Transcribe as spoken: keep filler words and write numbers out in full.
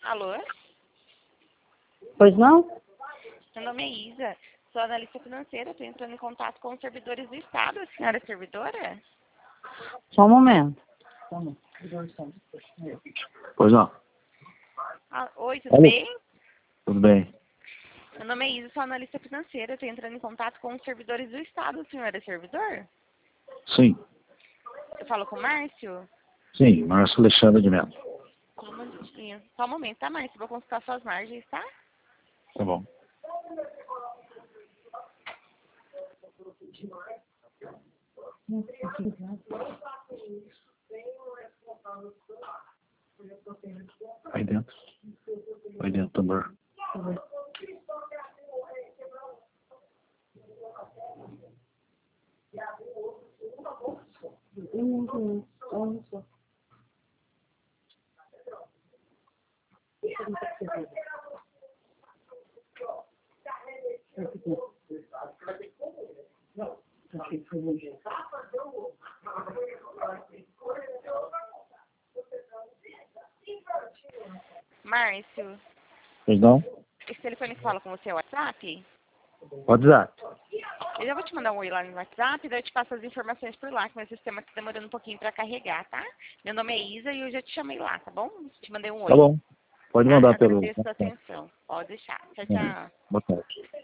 Alô? Pois não? Meu nome é Isa, sou analista financeira, estou entrando em contato com os servidores do Estado. A senhora é servidora? Só um momento. Pois não. Ah, oi, tudo Alô? bem? Tudo bem. Meu nome é Isa, sou analista financeira, estou entrando em contato com os servidores do Estado. A senhora é servidor? Sim. Eu falo com o Márcio? Sim, Márcio Alexandre de Mello. Só um minutinho. Só um momento, tá, Márcio? Vou consultar suas margens, tá? Tá bom. Aí dentro. Aí dentro, tambor. Márcio, Pois não? esse telefone que fala com você é o WhatsApp? WhatsApp. Eu já vou te mandar um oi lá no WhatsApp, daí eu te passo as informações por lá, que meu sistema tá demorando um pouquinho pra carregar, tá? Meu nome é Isa e eu já te chamei lá, tá bom? Te mandei um oi. Tá bom. Pode Tá? mandar pelo... Agradeço a sua atenção. Pode deixar. Tchau, Uhum. tchau. Boa tarde.